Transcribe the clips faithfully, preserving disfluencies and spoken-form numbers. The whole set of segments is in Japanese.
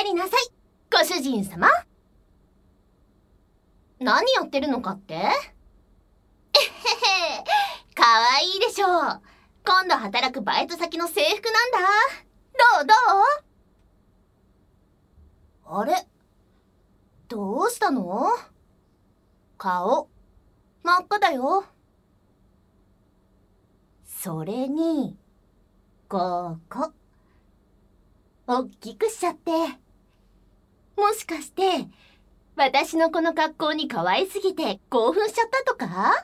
りなさい、ご主人様。何やってるのかって？えへへ、かわいいでしょう。今度働くバイト先の制服なんだ。どうどう？あれ？どうしたの？顔、真っ赤だよ。それに、ここ、おっきくしちゃって。もしかして、私のこの格好に可愛すぎて興奮しちゃったとか？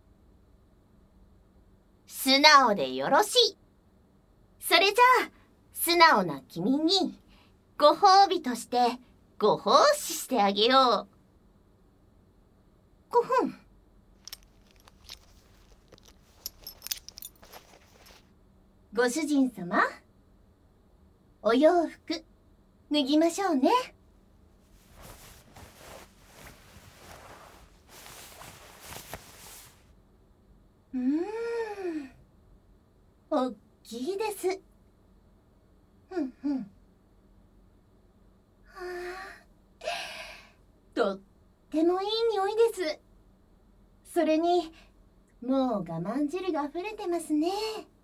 素直でよろしい。それじゃあ、素直な君に、ご褒美としてご奉仕してあげよう。ごふん。ご主人様、お洋服脱ぎましょうね。うーん、おっきいです。ふんふん。はあ、とってもいい匂いです。それに、もう我慢汁があふれてますね。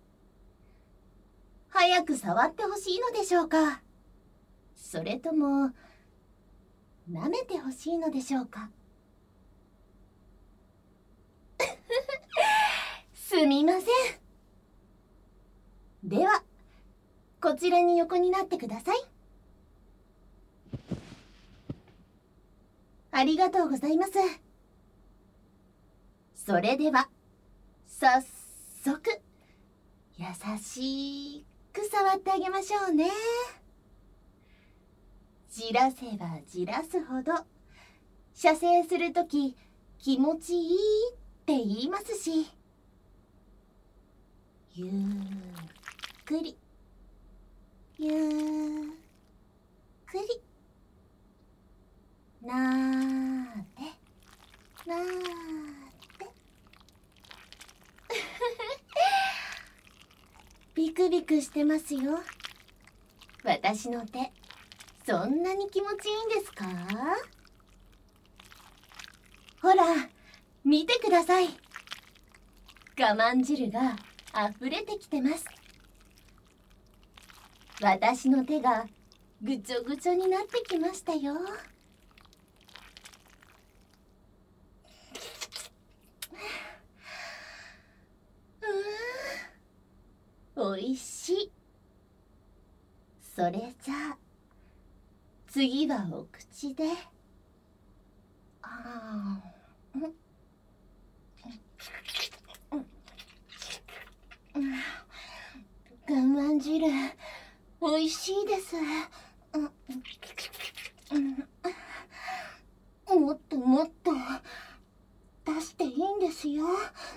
早く触ってほしいのでしょうか。それとも、舐めてほしいのでしょうか。すみません。では、こちらに横になってください。ありがとうございます。それでは、早速、優しく触ってあげましょうね。じらせばじらすほど、射精するとき気持ちいいって言いますし、ゆっくり、ゆっくり、なーって、なーって。ビクビクしてますよ。私の手、そんなに気持ちいいんですか？ほら、見てください。我慢汁が溢れてきてます。私の手がぐちょぐちょになってきましたよ。うーん、おいしい。それじゃあ、次はお口で。あー、うん我慢汁、おいしいです。もっともっと出していいんですよ。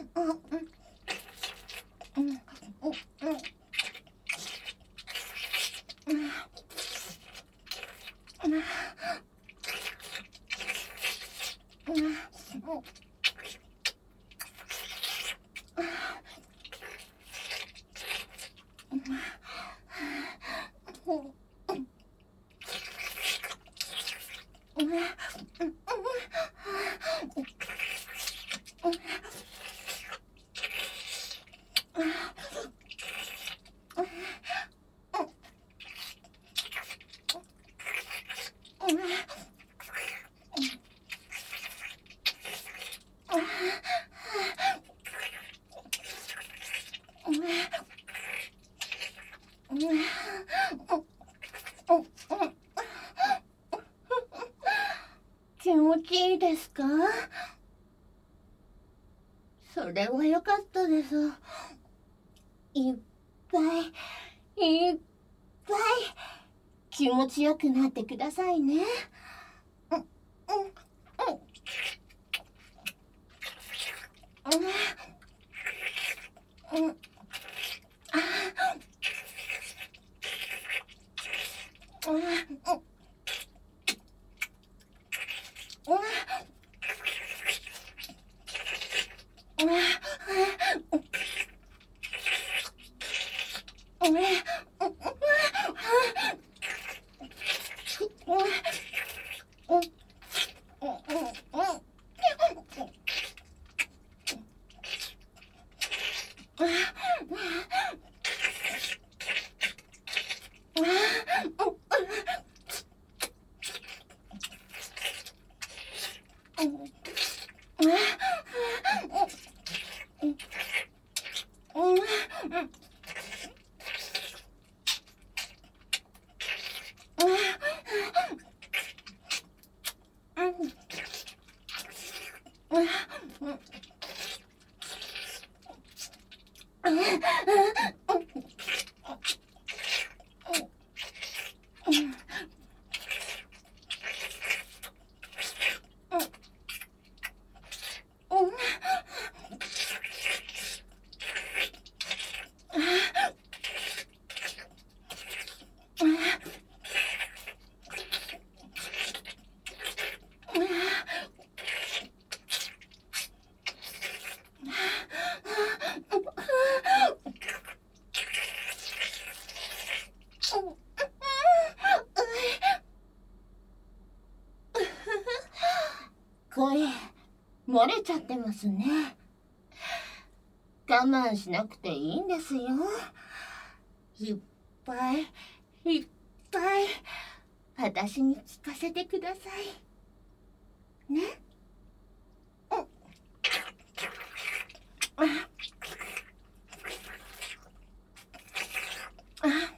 気持ちいいですか？それはよかったです。いっぱいいっぱい気持ちよくなってくださいね。うんうんうんうん。 漏れちゃってますね。我慢しなくていいんですよ。いっぱいいっぱい私に聞かせてくださいね。うん。ああ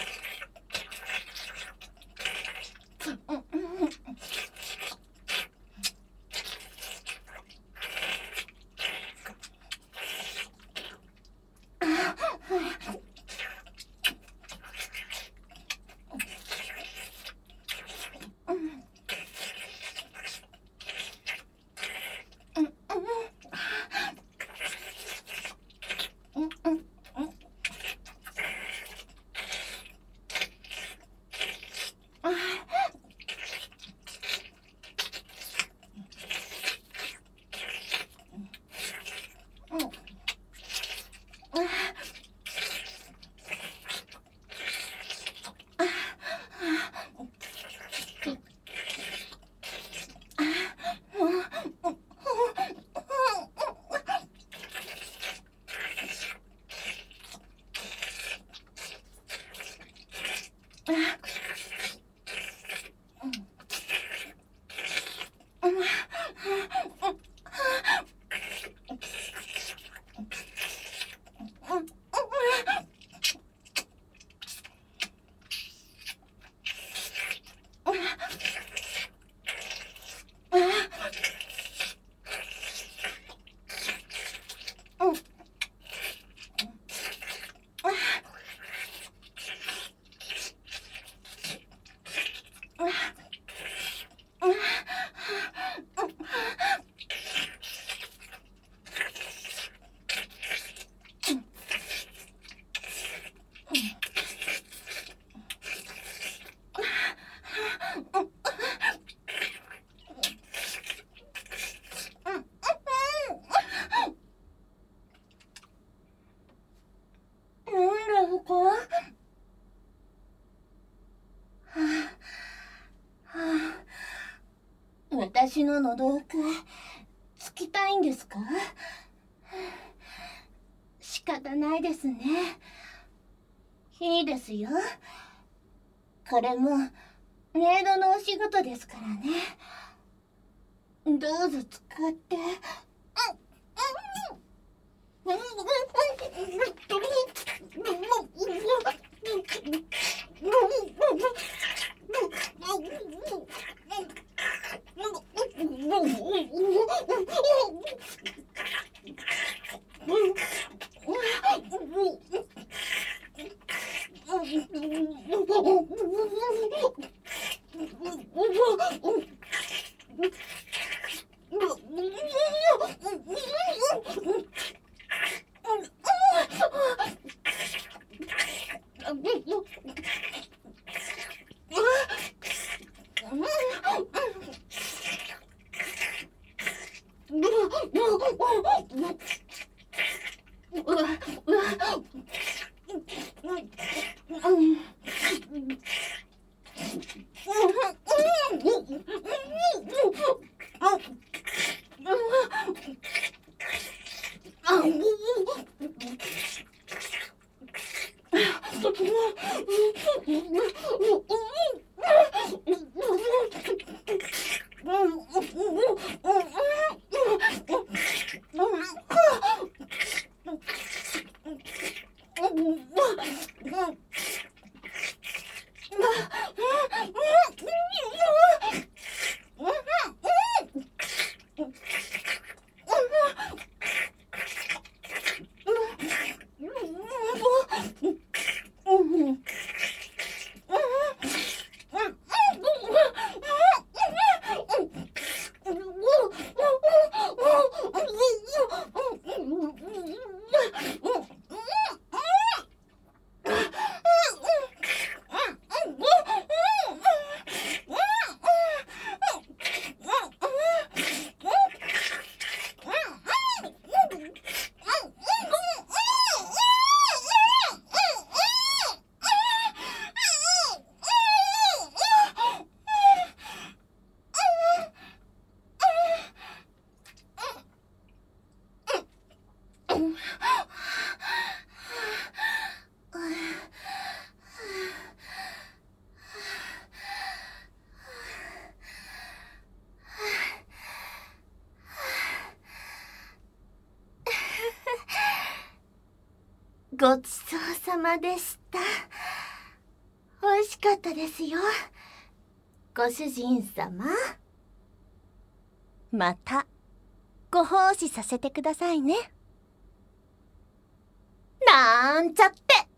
私の喉奥つきたいんですか？仕方ないですね。いいですよ。これもメイドのお仕事ですからね。どうぞ使って。 ごちそうさまでした。美味しかったですよ、ご主人様。 またご奉仕させてくださいね。 なんちゃって。